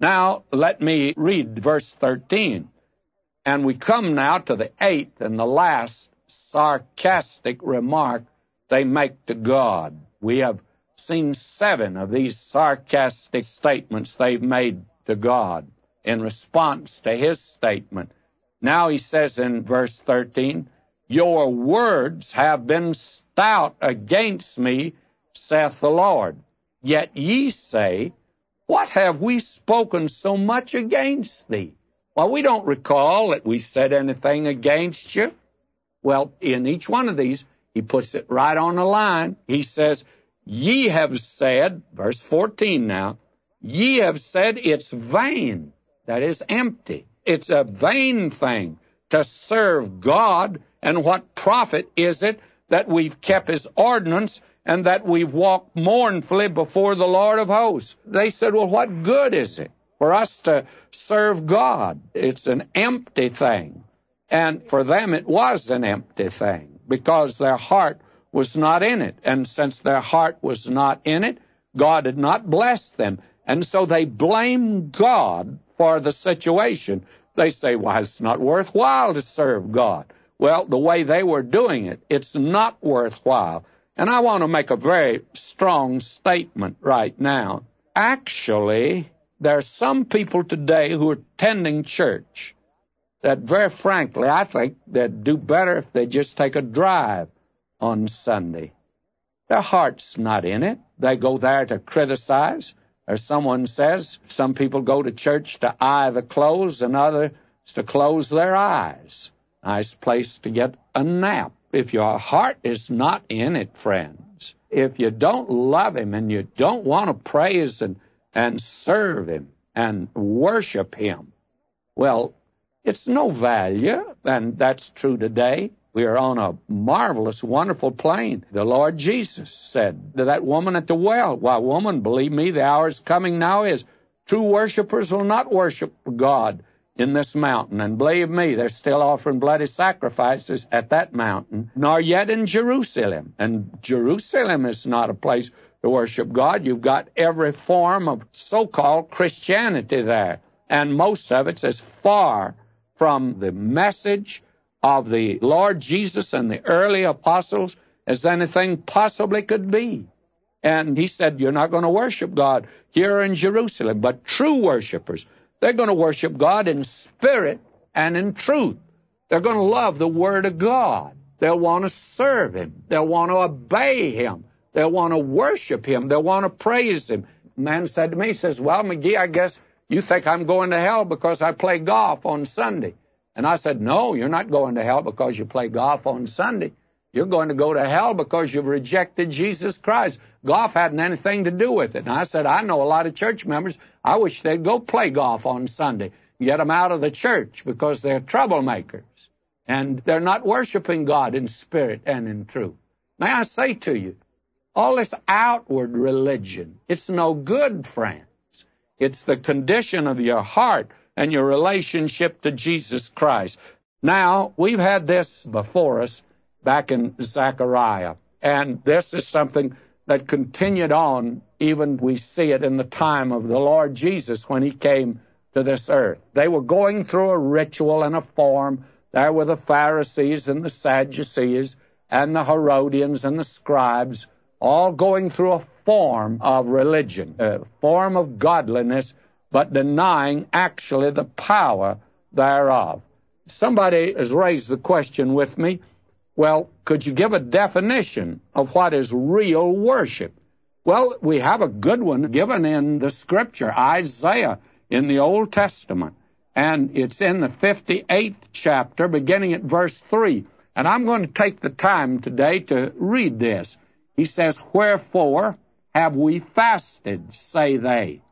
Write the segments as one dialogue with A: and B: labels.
A: Now, let me read verse 13. And we come now to the eighth and the last sarcastic remark they make to God. We have seen 7 of these sarcastic statements they've made to God in response to his statement. Now he says in verse 13, your words have been stout against me, saith the Lord. Yet ye say, what have we spoken so much against thee? Well, we don't recall that we said anything against you. Well, in each one of these, he puts it right on the line. He says, ye have said, verse 14 now, ye have said it's vain, that is empty. It's a vain thing to serve God, and what profit is it that we've kept his ordinance and that we've walked mournfully before the Lord of hosts? They said, well, what good is it for us to serve God? It's an empty thing. And for them it was an empty thing because their heart was not in it. And since their heart was not in it, God had not blessed them. And so they blame God for the situation. They say, well, it's not worthwhile to serve God. Well, the way they were doing it, it's not worthwhile. And I want to make a very strong statement right now. Actually, there are some people today who are attending church that, very frankly, I think they'd do better if they just take a drive on Sunday. Their heart's not in it. They go there to criticize. Or someone says, some people go to church to eye the clothes and others to close their eyes. Nice place to get a nap. If your heart is not in it, friends, if you don't love him and you don't want to praise and serve him and worship him, well, it's no value, and that's true today. We are on a marvelous, wonderful plane. The Lord Jesus said to that woman at the well, why, woman, believe me, the hour is coming now is true worshipers will not worship God in this mountain. And believe me, they're still offering bloody sacrifices at that mountain, nor yet in Jerusalem. And Jerusalem is not a place to worship God. You've got every form of so-called Christianity there. And most of it's as far from the message of the Lord Jesus and the early apostles as anything possibly could be. And he said, you're not going to worship God here in Jerusalem, but true worshipers, they're going to worship God in spirit and in truth. They're going to love the Word of God. They'll want to serve him. They'll want to obey him. They'll want to worship him. They'll want to praise him. A man said to me, he says, well, McGee, I guess you think I'm going to hell because I play golf on Sunday. And I said, no, you're not going to hell because you play golf on Sunday. You're going to go to hell because you've rejected Jesus Christ. Golf hadn't anything to do with it. And I said, I know a lot of church members, I wish they'd go play golf on Sunday. Get them out of the church because they're troublemakers. And they're not worshiping God in spirit and in truth. May I say to you, all this outward religion, it's no good, friends. It's the condition of your heart and your relationship to Jesus Christ. Now, we've had this before us back in Zechariah, and this is something that continued on, even we see it in the time of the Lord Jesus when he came to this earth. They were going through a ritual and a form. There were the Pharisees and the Sadducees and the Herodians and the scribes, all going through a form of religion, a form of godliness, but denying actually the power thereof. Somebody has raised the question with me, well, could you give a definition of what is real worship? Well, we have a good one given in the Scripture, Isaiah, in the Old Testament. And it's in the 58th chapter, beginning at verse 3. And I'm going to take the time today to read this. He says, wherefore have we fasted, say they,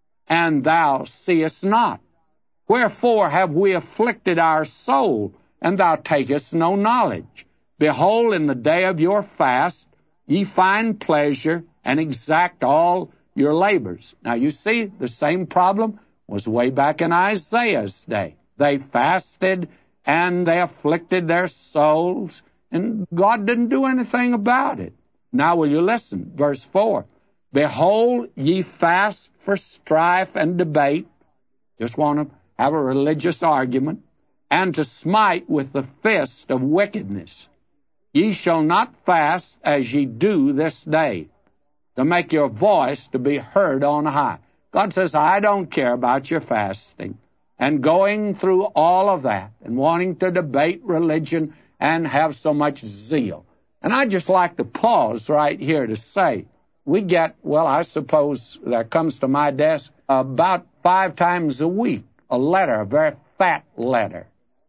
A: and thou seest not? Wherefore have we afflicted our soul, and thou takest no knowledge? Behold, in the day of your fast ye find pleasure, and exact all your labors. Now you see, the same problem was way back in Isaiah's day. They fasted, and they afflicted their souls, and God didn't do anything about it. Now will you listen? Verse 4. Behold, ye fast for strife and debate, just want to have a religious argument, and to smite with the fist of wickedness. Ye shall not fast as ye do this day, to make your voice to be heard on high. God says, I don't care about your fasting and going through all of that and wanting to debate religion and have so much zeal. And I'd just like to pause right here to say, we get, well, I suppose that comes to my desk about 5 times a week, a letter, a very fat letter.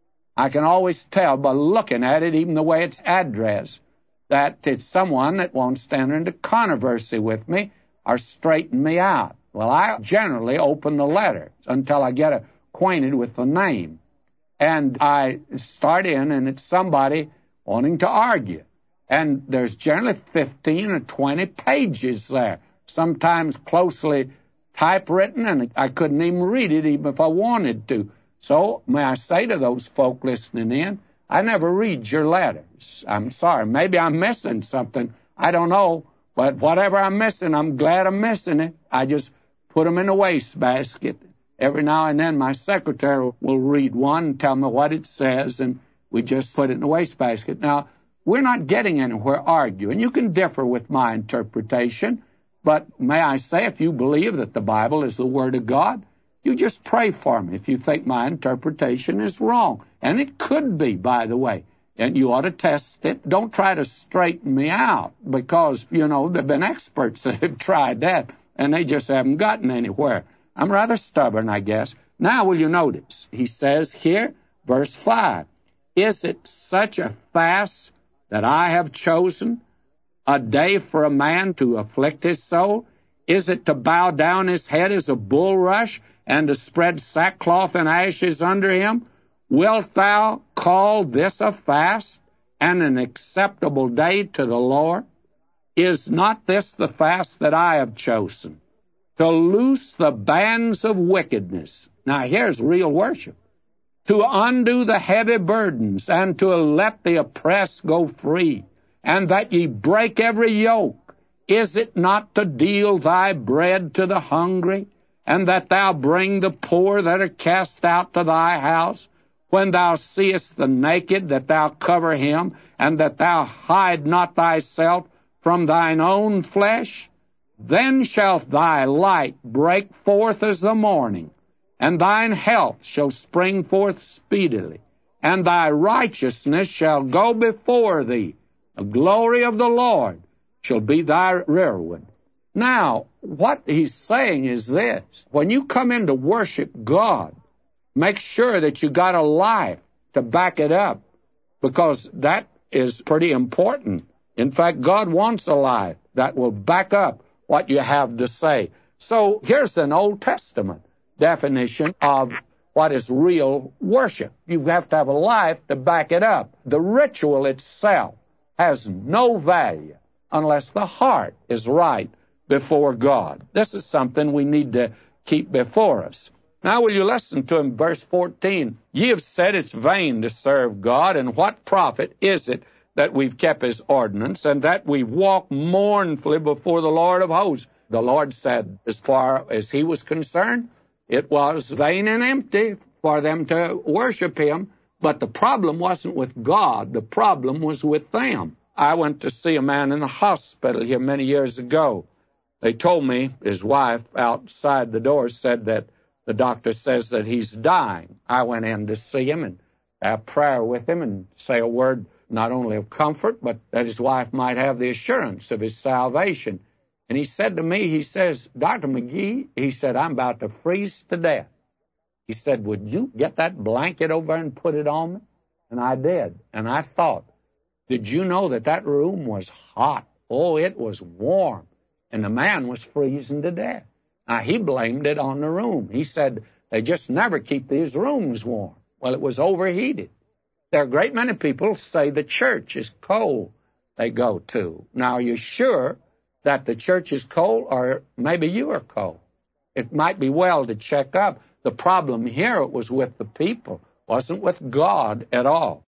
A: I can always tell by looking at it, even the way it's addressed, that it's someone that wants to enter into controversy with me or straighten me out. Well, I generally open the letter until I get acquainted with the name. And I start in, and it's somebody wanting to argue. And there's generally 15 or 20 pages there, sometimes closely typewritten, and I couldn't even read it even if I wanted to. So may I say to those folk listening in, I never read your letters. I'm sorry. Maybe I'm missing something. I don't know. But whatever I'm missing, I'm glad I'm missing it. I just put them in a wastebasket. Every now and then my secretary will read one and tell me what it says, and we just put it in the wastebasket. Now, we're not getting anywhere arguing. You can differ with my interpretation, but may I say, if you believe that the Bible is the Word of God, you just pray for me if you think my interpretation is wrong. And it could be, by the way. And you ought to test it. Don't try to straighten me out because, there have been experts that have tried that, and they just haven't gotten anywhere. I'm rather stubborn, I guess. Now, will you notice? He says here, verse 5, is it such a fast that I have chosen, a day for a man to afflict his soul? Is it to bow down his head as a bulrush and to spread sackcloth and ashes under him? Wilt thou call this a fast and an acceptable day to the Lord? Is not this the fast that I have chosen, to loose the bands of wickedness? Now here's real worship. To undo the heavy burdens, and to let the oppressed go free, and that ye break every yoke. Is it not to deal thy bread to the hungry, and that thou bring the poor that are cast out to thy house? When thou seest the naked, that thou cover him, and that thou hide not thyself from thine own flesh? Then shall thy light break forth as the morning, and thine health shall spring forth speedily, and thy righteousness shall go before thee. The glory of the Lord shall be thy rearward. Now, what he's saying is this. When you come in to worship God, make sure that you got a life to back it up, because that is pretty important. In fact, God wants a life that will back up what you have to say. So here's an Old Testament definition of what is real worship. You have to have a life to back it up. The ritual itself has no value unless the heart is right before God. This is something we need to keep before us. Now will you listen to him, verse 14. Ye have said it's vain to serve God, and what profit is it that we've kept his ordinance, and that we walk mournfully before the Lord of hosts? The Lord said, as far as he was concerned, it was vain and empty for them to worship him, but the problem wasn't with God. The problem was with them. I went to see a man in the hospital here many years ago. They told me his wife outside the door said that the doctor says that he's dying. I went in to see him and have prayer with him and say a word not only of comfort, but that his wife might have the assurance of his salvation. And he said to me, he says, Dr. McGee, he said, I'm about to freeze to death. He said, would you get that blanket over and put it on me? And I did. And I thought, did you know that that room was hot? Oh, it was warm. And the man was freezing to death. Now, he blamed it on the room. He said, they just never keep these rooms warm. Well, it was overheated. There are a great many people say the church is cold they go to. Now, are you sure that the church is cold, or maybe you are cold? It might be well to check up. The problem here was with the people, wasn't with God at all.